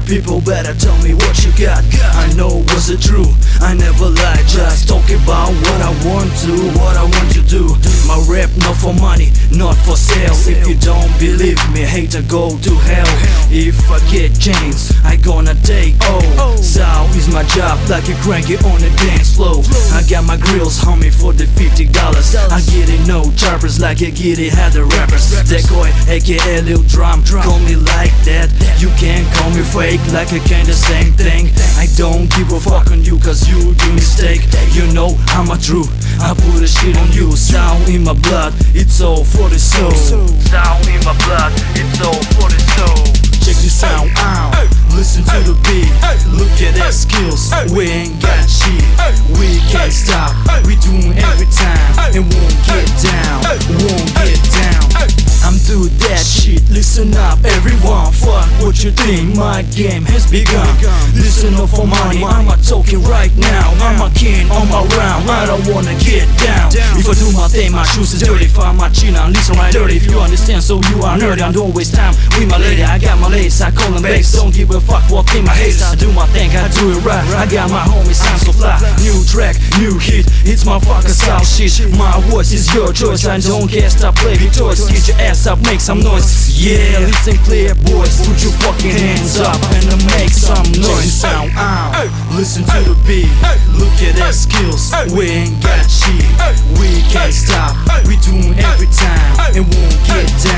People better tell me what you got. I know was it true, I never lie. Just talk about what I want to do. My rap not for money, not for sale. If you don't believe me, hater, go to hell. If I get chains, I gonna take all. Sound is my job, like a cranky on the dance floor. I got my grills, homie, for the $50. I get it, no choppers, like I get it, had the rappers. Decoy, aka Lil Drum, call me like that. You can't call me fake, like I kinda same thing. I don't give a fuck on you, cause you do mistake. You know I'm a true, I put a shit on you. Sound in my blood, it's all for the soul. Sound in my blood, it's all for the soul. Check this sound out, listen to the beat. Look at that skills, we ain't got shit. We can't stop, we doing every time. And won't get down, won't get down. I'm doing that shit, listen up everyone. Fuck what you think, my game has begun. Listen up for money, I'm a talking right now. I'm a king on my round, I don't wanna get down. If I do my thing, my shoes is dirty. Find my chin and listen right dirty. If you understand, so you are nerdy. I don't waste time with my lady, I got my ladies, I call them babes. Don't give a fuck what think my haters. I do my thing, I do it right. I got my homies, I'm so fly. New track, new hit, it's my fucking style shit. My voice is your choice, I don't care, stop playing with toys. Get your ass up, make some noise. Yeah, listen clear, boys, put your fucking hands up and make some noise. Sound out, listen to the beat. Look at that skills, we ain't got shit. We can't stop, we doing every time and won't get down.